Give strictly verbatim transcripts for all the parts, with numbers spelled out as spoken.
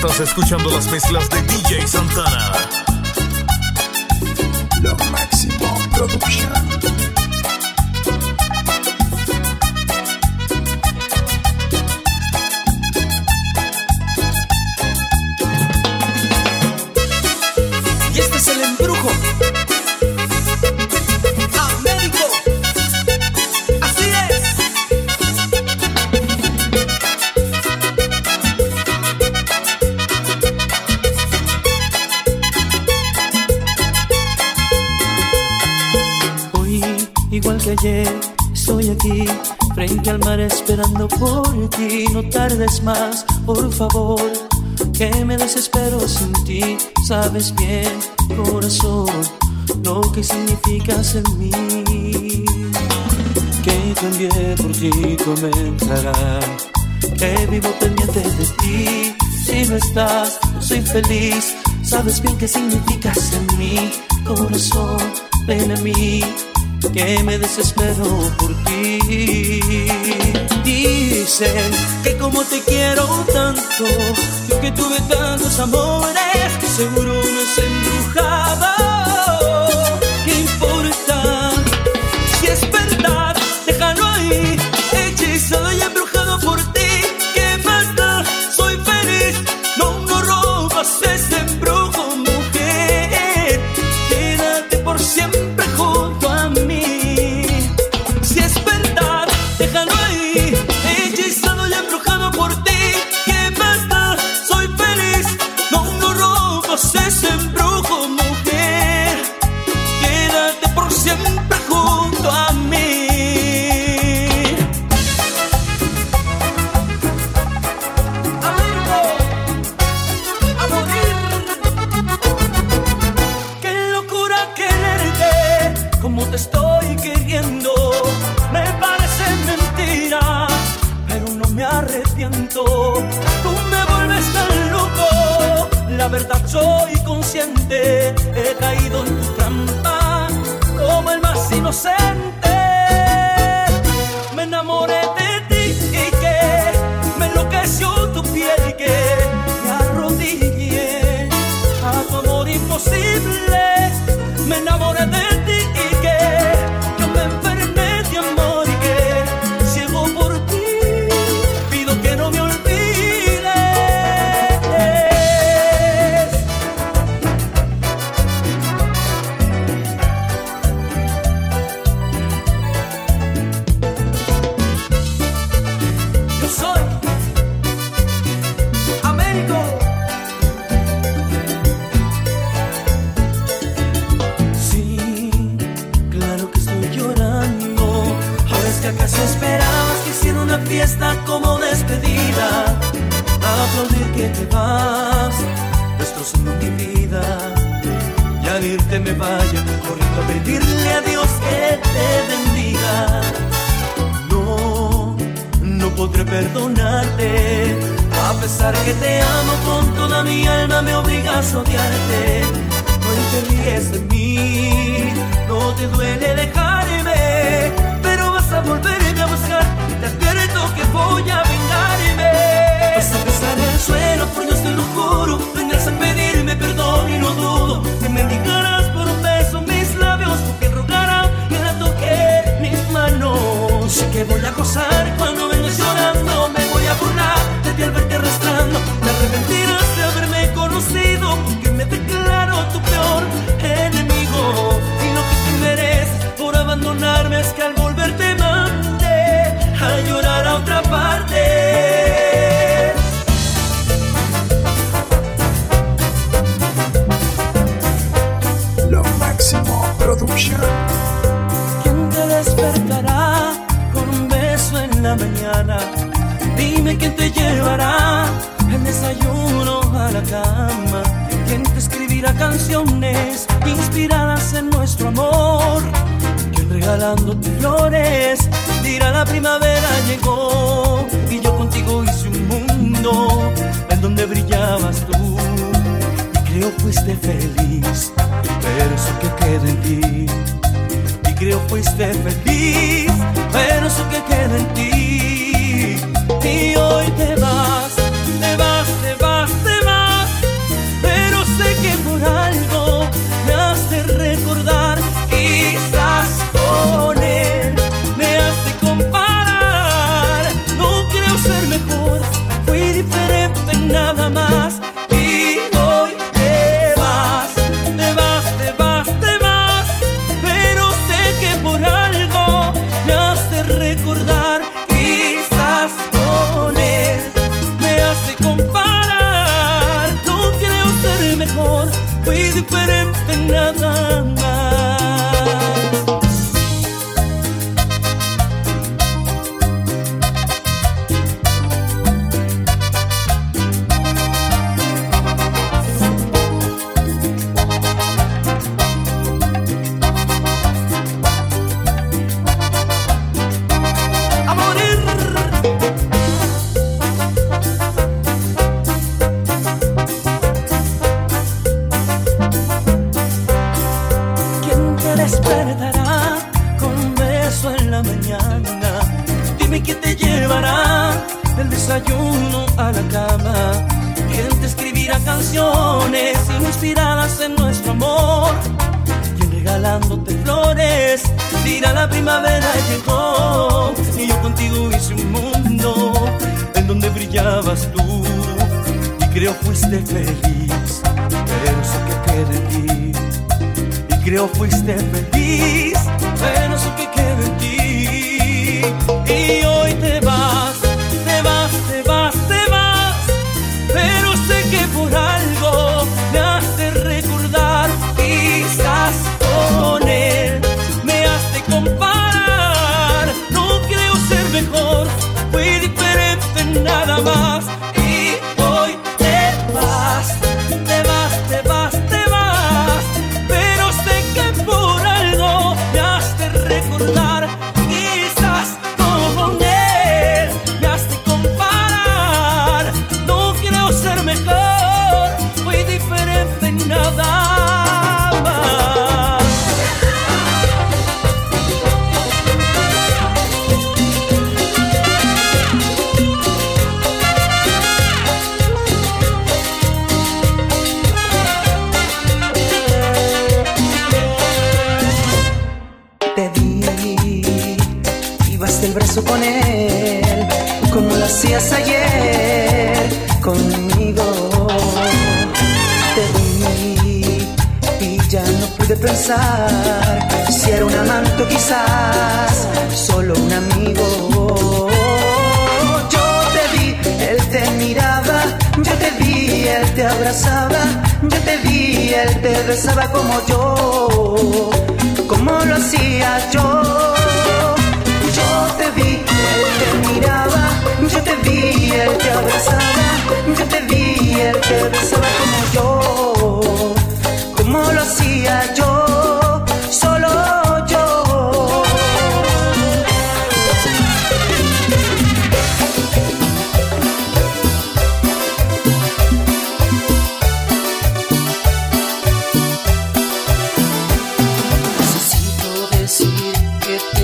Estás escuchando las mezclas de D J Santana. Lo Máximo Production. Y este es el embrujo. Américo. Así es. Hoy, igual que ayer, estoy aquí frente al mar esperando por ti. No tardes más, por favor, que me desespero sin ti. Sabes bien, corazón, lo que significas en mí. Que cambié por ti comenzará, que vivo pendiente de ti. Si no estás, no soy feliz. Sabes bien que significas en mí. Corazón, ven a mí, que me desespero por ti. Dicen que como te quiero tanto, yo que tuve tantos amores, que seguro uno es embrujado. ¿Qué importa? Si es verdad, déjalo ahí, hechizado y embrujado por ti. ¿Qué más da? Soy feliz, no, no robas ese embrujo, mujer. Quédate por siempre junto a mí. Si es verdad, déjalo ahí, hechizado y embrujado por ti. ¿Qué más da? Soy feliz, no, no robas ese embrujo, mujer. Quédate por siempre junto a mí. Amigo, a morir. Qué locura quererte como te estoy queriendo. Me parece mentira, pero no me arrepiento. Tú me vuelves tan loco. La verdad soy consciente, he caído en tu trampa como el más inocente. Me enamoré de ti y que me enloqueció tu piel y que me arrodillé a tu amor imposible. Me enamoré de ti y que yo me enfermé de amor y que ciego por ti pido que no me olvides. Yo soy Américo. Sí, claro que estoy llorando. Ahora es que acaso esperabas que hiciera una fiesta como despedida, a aplaudir que te vas, destrozando mi vida. Y al irte me vaya corriendo a pedirle a Dios que te bendiga. No, no podré perdonarte, a pesar que te amo con toda mi alma, me obligas a odiarte. No te ríes de mí, no te duele dejarme, pero vas a volverme a buscar. Te advierto que voy a vengarme. Vas a besar el suelo, por Dios te lo juro. Vendrás a pedirme perdón y no dudo que me indicarás por un beso mis labios, porque rogará que la toque mis manos. Sé que voy a gozar cuando vengas llorando, me voy a burlar de ti al verte arrastrando. Te arrepentirás de haberme conocido, porque me declaro tu peor enemigo. Y lo que te mereces por abandonarme es que al volver te mande a llorar a otra parte. Lo Máximo Production. ¿Quién te despertará con un beso en la mañana? Dime quién te llevará el desayuno a la cama. ¿Quién te escribirá canciones inspiradas en nuestro amor? ¿Quién regalándote flores dirá la primavera llegó? Y yo contigo hice un mundo en donde brillabas tú. Y creo fuiste feliz, pero eso que queda en ti. Y creo fuiste feliz, pero eso que queda en ti. Y hoy te vas, te vas, te vas, te vas. diferente nada más. Despertará con un beso en la mañana. Dime quién te llevará del desayuno a la cama. Quién te escribirá canciones inspiradas en nuestro amor. Quién regalándote flores dirá la primavera llegó. Y yo contigo hice un mundo en donde brillabas tú. Y creo fuiste feliz, pero sé que queda en ti. Creo fuiste feliz, pero eso que queda en ti. Y hoy te vas, te vas, te vas, te vas. Pero sé que por algo me has de recordar. Quizás con él me has de comparar. No creo ser mejor, fui diferente nada más. Y hoy te vas, te vas, te vas, te vas. Pero sé que por algo me has de recordar. Quizás con él me has de comparar. No quiero ser mejor, fui diferente nada más. Te vi, ibas del brazo con él, como lo hacías ayer conmigo. Te vi y ya no pude pensar si era un amante o quizás solo un amigo. Yo te vi, él te miraba, yo te vi, él te abrazaba, yo te vi, él te besaba como yo, como lo hacía yo. Yo te vi, él te miraba, yo te vi, él te abrazaba, yo te vi, él te besaba como yo, como lo hacía yo, solo yo. Necesito decir que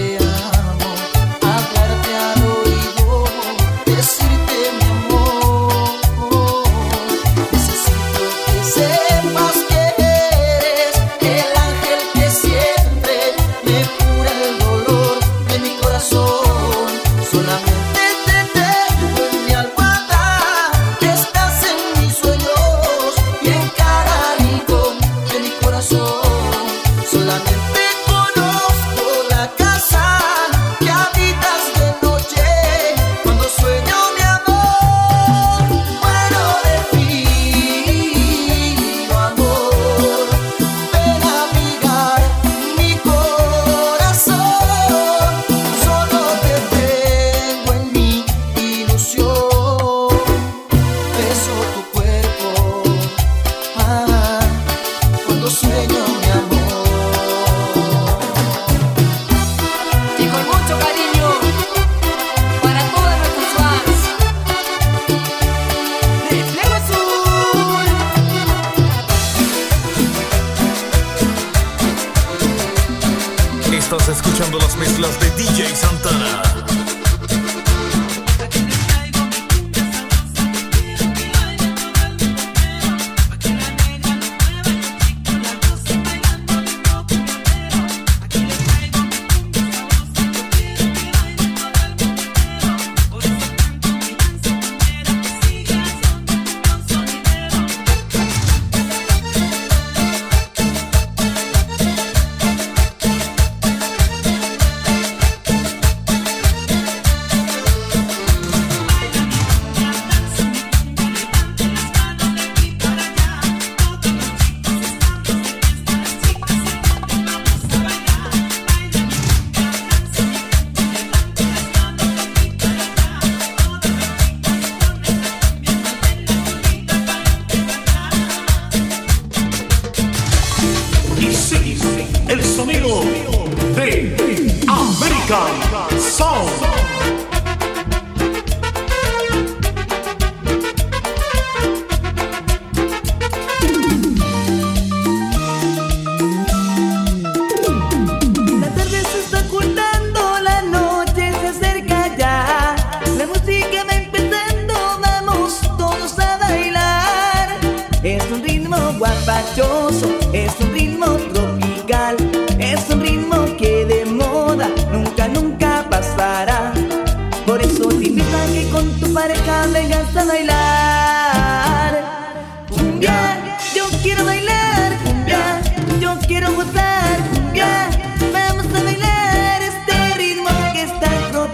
invito a que con tu pareja vengas a bailar. Cumbia, yo quiero bailar. Cumbia, yo quiero gozar. Cumbia, vamos a bailar este ritmo que está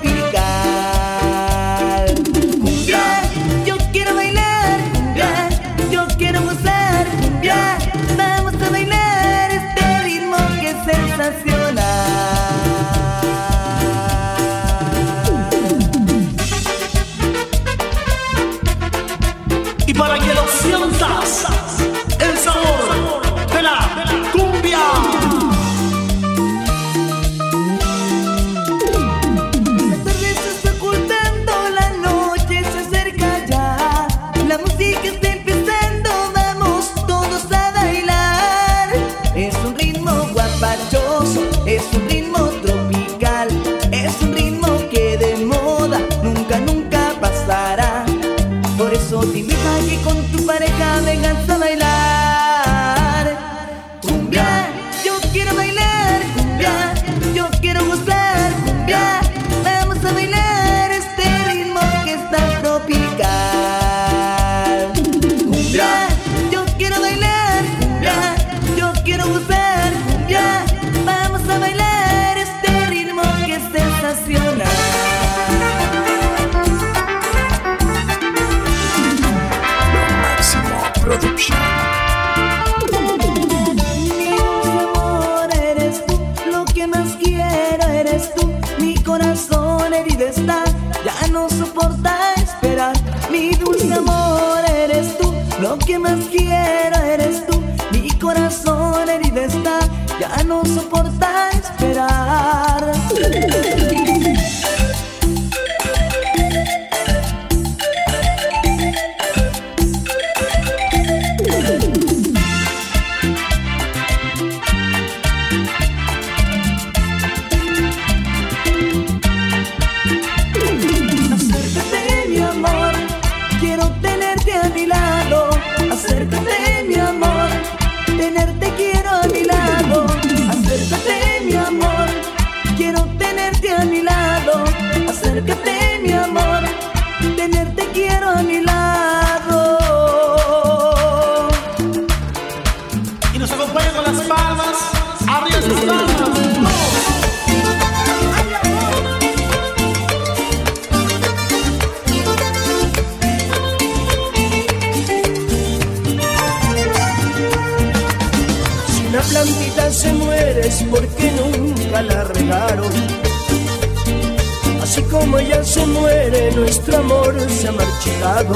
tropical. Cumbia, yo quiero bailar. Cumbia, yo quiero gozar. Cumbia, vamos a bailar este ritmo que es sensacional. Y para que lo sientas, el sabor de la cumbia. La tarde se está ocultando, la noche se acerca ya. La música está empezando, vamos todos a bailar. Es un ritmo guapachoso, es un ritmo tropical, es un ritmo que de moda nunca, nunca pasará. Por eso te invito a que con tu pareja vengas a bailar. Cumbia, yo quiero bailar. Cumbia, yo quiero gozar. Cumbia, vamos a bailar este ritmo que está tropical. Cumbia, yo quiero bailar. Cumbia, yo quiero gozar. Cumbia, vamos a bailar este ritmo que es sensacional. Production. Mi amor, eres tú, lo que más quiero eres tú. Mi corazón herido está, ya no soporta esperar. Mi dulce amor, eres tú, lo que más quiero eres tú. Mi corazón herido está, ya no soporta esperar. Acércate mi amor, tenerte quiero a mi lado. Acércate mi amor, quiero tenerte a mi lado. Acércate mi amor, tenerte quiero a mi lado. Y nos acompaña con las palmas, arriba sus palmas. La plantita se muere es porque nunca la regaron. Así como ella se muere, nuestro amor se ha marchitado.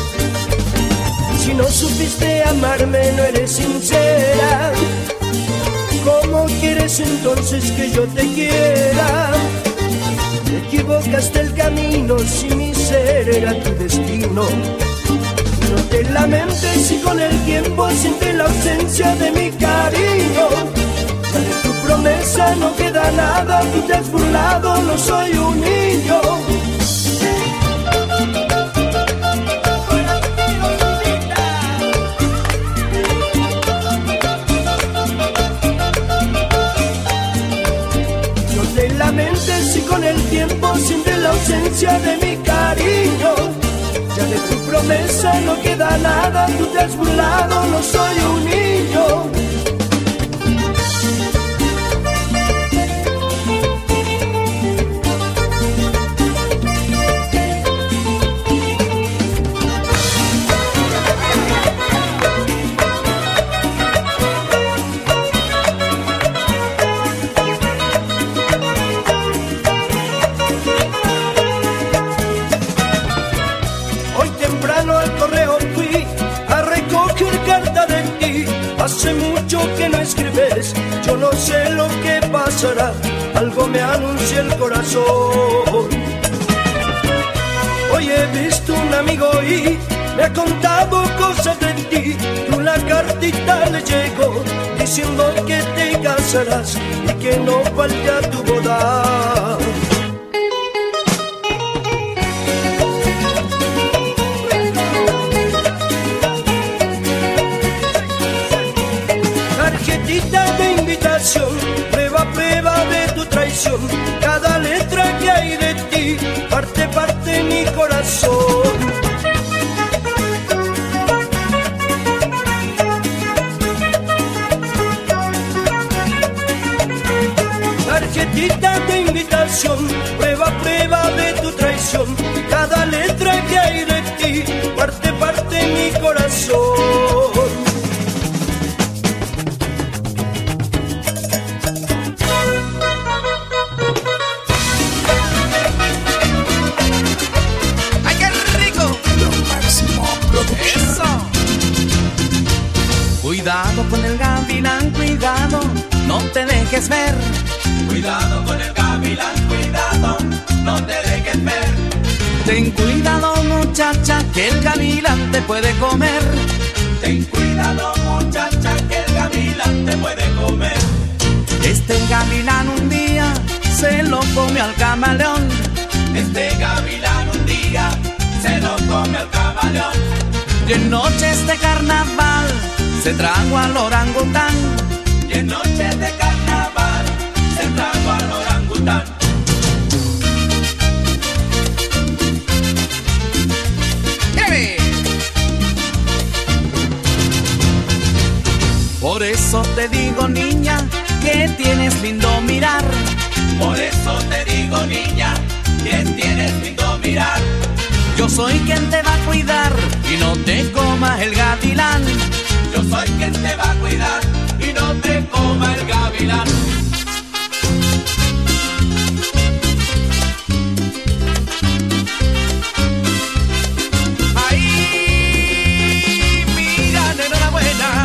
Si no supiste amarme, no eres sincera. ¿Cómo quieres entonces que yo te quiera? Te equivocaste el camino, si mi ser era tu destino. No te lamentes si con el tiempo sientes la ausencia de mi cariño. Ya de tu promesa no queda nada, tú te has burlado, no soy un niño. No te lamentes si con el tiempo sientes la ausencia de mi cariño. Ya de tu promesa no queda nada, tú te has burlado, no soy un niño. Hace mucho que no escribes, yo no sé lo que pasará, algo me anuncia el corazón. Hoy he visto un amigo y me ha contado cosas de ti. Una cartita le llegó diciendo que te casarás y que no falte a tu boda. De invitación, prueba, prueba de tu traición. Cada letra que hay de ti parte, parte mi cada letra que hay de ti, parte, parte mi corazón. ¡Ay, qué rico! Lo Máximo Production. ¡Eso! Cuidado con el gavilán, cuidado, no te dejes ver. Cuidado con el gavilán, cuidado, no te dejes ver. Ten cuidado, muchacha, que el gavilán te puede comer. Ten cuidado, muchacha, que el gavilán te puede comer. Este gavilán un día se lo come al camaleón. Este gavilán un día se lo come al camaleón. Y en noches de carnaval se trago al orangután. Y en noches de carnaval se trago al orangután. ¡Mírame! Por eso te digo, niña, que tienes lindo mirar. Por eso te digo, niña, que tienes lindo mirar. Yo soy quien te va a cuidar y no te comas el gavilán. Yo soy quien te va a cuidar y no te coma el gavilán. ¡Ay! Mira, enhorabuena.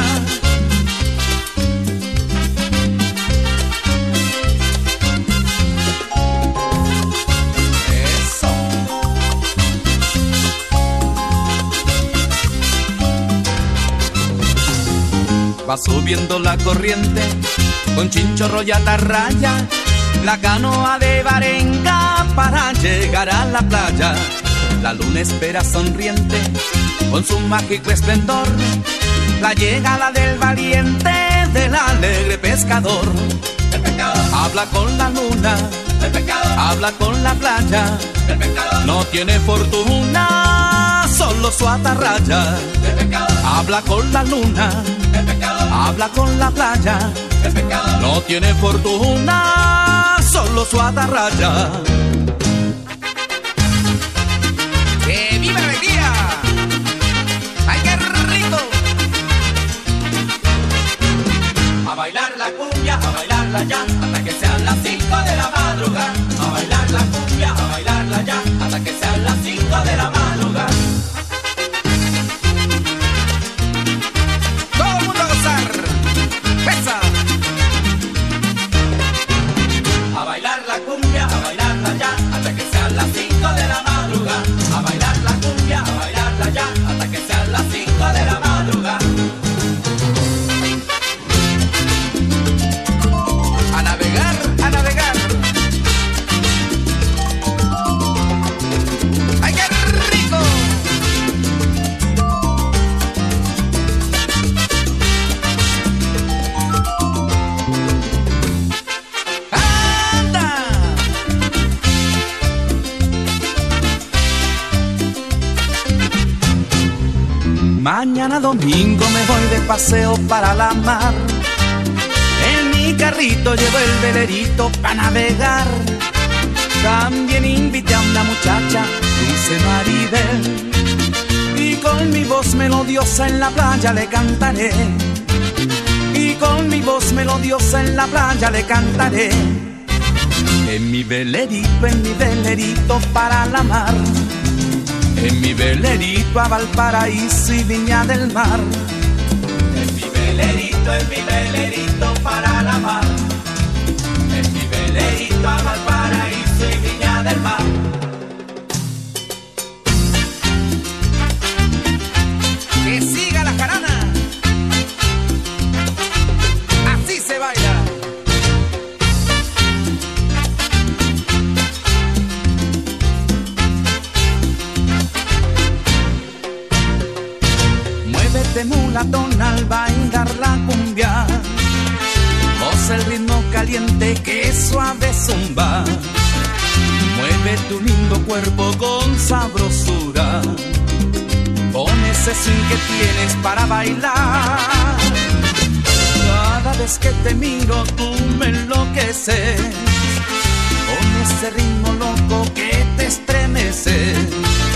Eso. Va subiendo la corriente con chinchorro y atarraya, la canoa de Barenga para llegar a la playa. La luna espera sonriente con su mágico esplendor la llegada del valiente, del alegre pescador. El pescador, Habla con la luna, el pescador, habla con la playa, el pescador, no tiene fortuna, solo su atarraya. el pescador, Habla con la luna, el pescador, habla con la playa, el pescador. no tiene fortuna, solo su atarraya. ¡Que viva la alegría! ¡Ay, qué rico! A bailar la cumbia, a bailarla ya, hasta que sean las cinco de la madrugada. A bailar la cumbia, a bailarla ya, hasta que sean las cinco de la madrugada. ¡Todo el mundo a gozar! ¡Pesa! A bailar la cumbia, a bailarla ya, hasta que sean las cinco de la madrugada. A bailar la cumbia, a bailarla ya, hasta que sean las cinco de la madrugada. A navegar, a navegar. ¡Ay, qué rico! ¡Anda! Mañana domingo me voy de paseo para la mar. En mi carrito llevo el velerito para navegar. También invité a una muchacha, Dulce Maribel, y con mi voz melodiosa en la playa le cantaré. Y con mi voz melodiosa en la playa le cantaré. En mi velerito, en mi velerito para la mar. En mi velerito a Valparaíso y Viña del Mar. En mi velerito, en mi velerito para la mar. En mi velerito a Valparaíso y Viña del Mar. ¡Que siga la jarana! Así se baila. Muévete mulatón al bailar la cumbia, goza el ritmo caliente que suave zumba. Mueve tu lindo cuerpo con sabrosura, con ese swing que tienes para bailar. Cada vez que te miro tú me enloqueces, con ese ritmo loco que te estremece.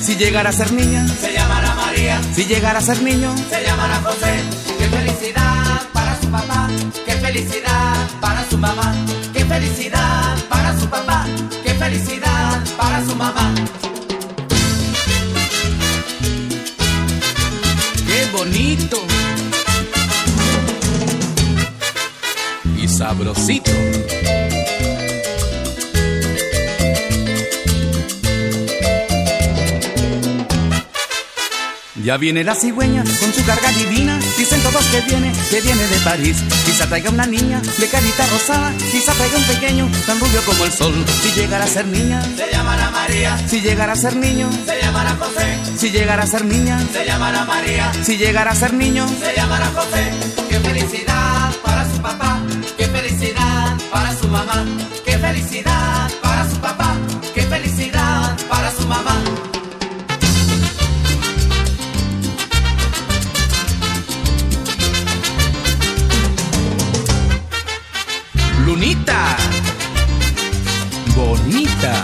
Si llegara a ser niña, se llamará María. Si llegara a ser niño, se llamará José. Qué felicidad para su papá, qué felicidad para su mamá, qué felicidad para su papá, qué felicidad para su mamá. ¡Qué bonito! Y sabrosito. Ya viene la cigüeña con su carga divina. Dicen todos que viene, que viene de París. Quizá traiga una niña de carita rosada, quizá traiga un pequeño tan rubio como el sol. Si llegara a ser niña, se llamará María. Si llegara a ser niño, se llamará José. Si llegara a ser niña, se llamará María. Si llegara a ser niño, se llamará José. Qué felicidad para su papá, qué felicidad para su mamá, qué felicidad para su papá, qué felicidad para su mamá. Lunita, bonita.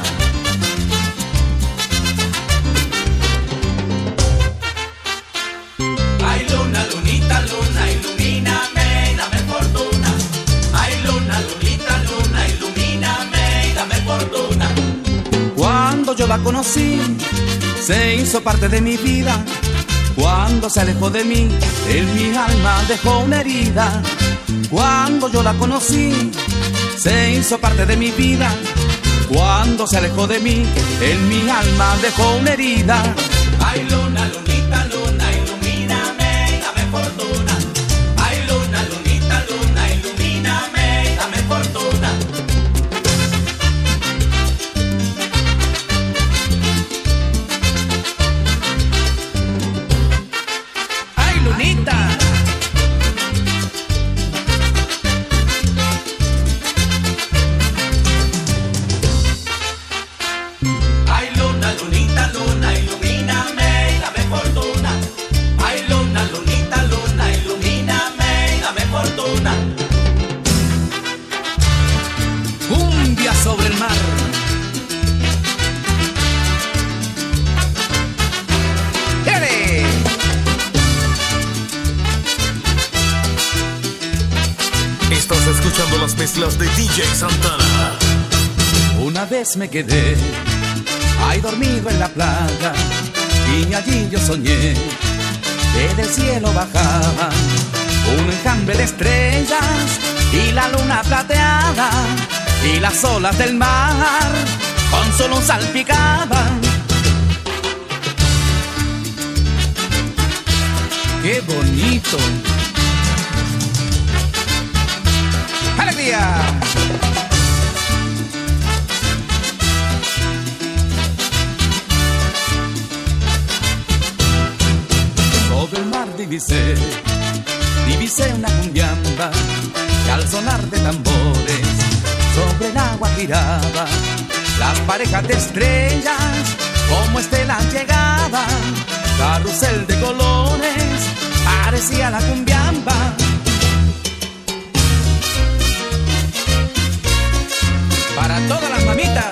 Ay, luna, lunita, luna, ilumíname y dame fortuna. Ay, luna, lunita, luna, ilumíname y dame fortuna. Cuando yo la conocí, se hizo parte de mi vida. Cuando se alejó de mí, en mi alma dejó una herida. Cuando yo la conocí, se hizo parte de mi vida. Cuando se alejó de mí, en mi alma dejó una herida. Ay, luna, lunita, luna, ilumíname y dame fortuna. Ay, luna, lunita, luna, ilumíname y dame fortuna. Ay, lunita. Ay, luna, lunita, luna, ilumíname y dame fortuna. Ay, luna, lunita, luna, ilumíname y dame fortuna. Cumbia sobre el mar. ¡Dale! Estás escuchando las mezclas de D J Santana. Una vez me quedé ahí dormido en la playa y allí yo soñé que del cielo bajaba un enjambre de estrellas y la luna plateada y las olas del mar con su luz salpicaban. ¡Qué bonito! ¡Alegría! Sobre el mar divisé, divisé una cumbiamba que al sonar de tambores sobre el agua giraba. Las parejas de estrellas como estelas llegaban, carrusel de colores parecía la cumbiamba. Para todas las mamitas.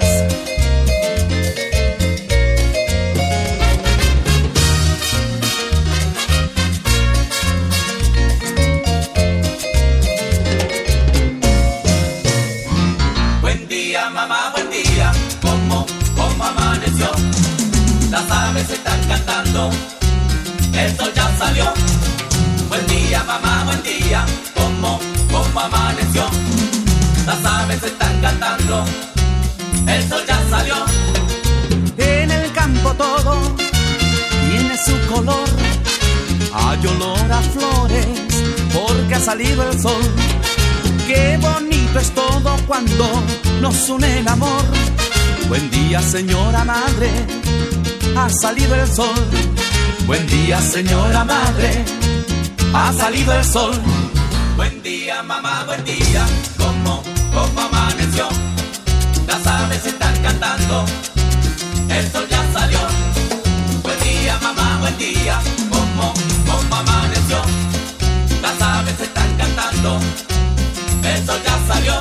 Buen día, mamá, buen día. ¿Cómo, cómo amaneció? Las aves están cantando, el sol ya salió. Buen día, mamá, buen día. ¿Cómo, cómo amaneció? Las aves están cantando, el sol ya salió. En el campo todo tiene su color, hay olor a flores porque ha salido el sol. Qué bonito es todo cuando nos une el amor. Buen día, señora madre, ha salido el sol. Buen día, señora madre, ha salido el sol. Buen día, mamá, buen día. ¿Cómo, cómo amaneció? Las aves están cantando, el sol ya salió. Buen día, mamá, buen día. ¿Cómo, cómo amaneció? Las aves están cantando, el sol ya salió.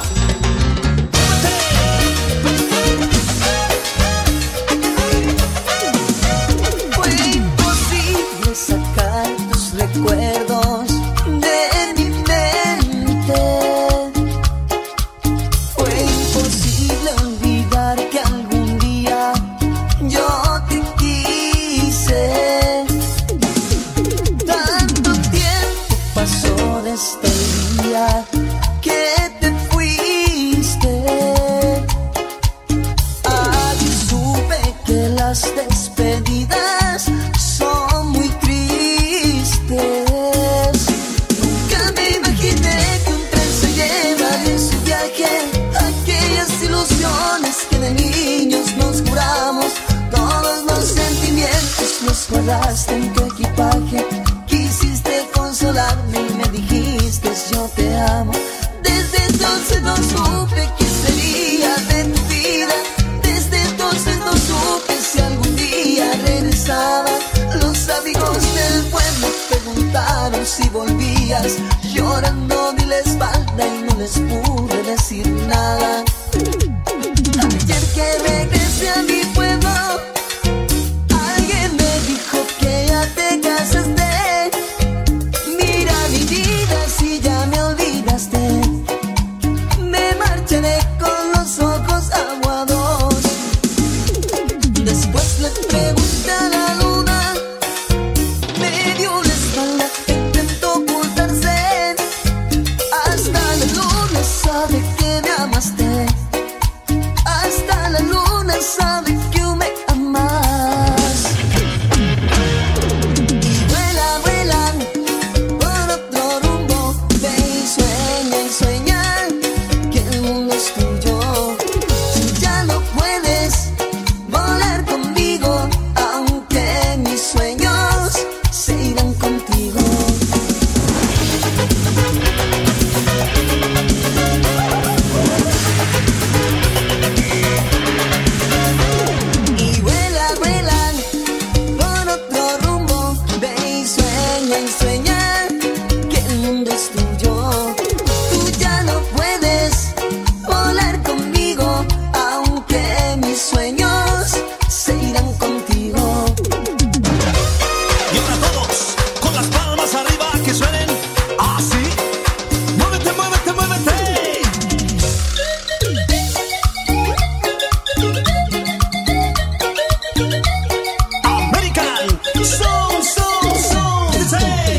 los guardaste en tu equipaje. Quisiste consolarme y me dijiste yo te amo. Desde entonces no supe qué sería de tu vida. Desde entonces no supe si algún día regresaba. Los amigos del pueblo preguntaron si volvías. Llorando di la espalda y no les pude decir nada. Ayer que regresé a mi pueblo, alguien me dijo que ya te casaste. Mira mi vida, si ya me olvidaste. Me marcharé con los ojos aguados. Después le pregunté a la luna, me dio la espalda, intentó ocultarse. Hasta la luna sabe que me amaste. Hasta la luna sabe que me amas. Y vuela, vuela por otro rumbo. Ve y sueña y sueña que el mundo es tuyo. Tú ya no puedes volar conmigo, aunque mis sueños se irán contigo. Y vuela, vuela por otro rumbo. Ve y sueña y sueña que el mundo es tuyo. Tú ya no puedes volar conmigo, aunque mis sueños se irán contigo. Y ahora todos, con las palmas arriba, que suenen así. Muévete, muévete, muévete. American Soul, Soul, Soul, say.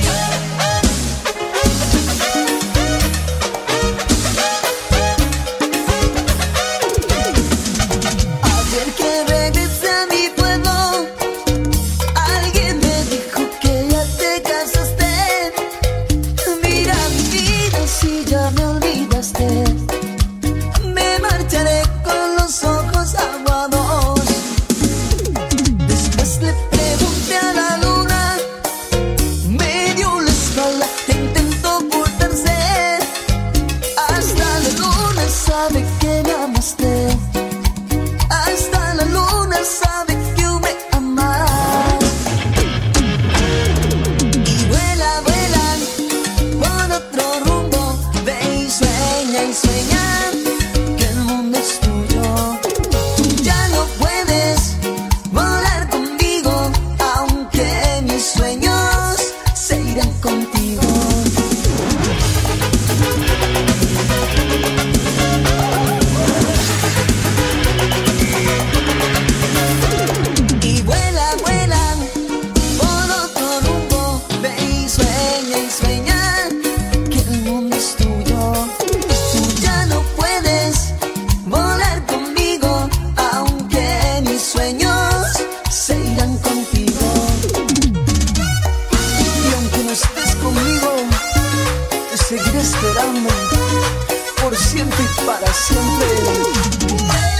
Ayer que regresé a mi pueblo, alguien me dijo que ya te casaste. Mira mi vida, si ya me olvidaste. Me marcharé con los ojos aguados. Después le pregunté a la luna, me dio la espalda, intentó ocultarse. Hasta la luna sabe que me amaste. Hasta la luna sabe que me amas. Y vuela, vuela por otro rumbo. Ve y sueña y sueña que el mundo es tuyo. Tú ya no puedes volar conmigo, aunque mis sueños se irán contigo. Y vuela, vuela por otro rumbo. Ve y sueña y sueña que el mundo es tuyo. Tú ya no puedes volar conmigo, aunque mis sueños se irán contigo. Y aunque no estés conmigo, te seguiré esperando por siempre y para siempre.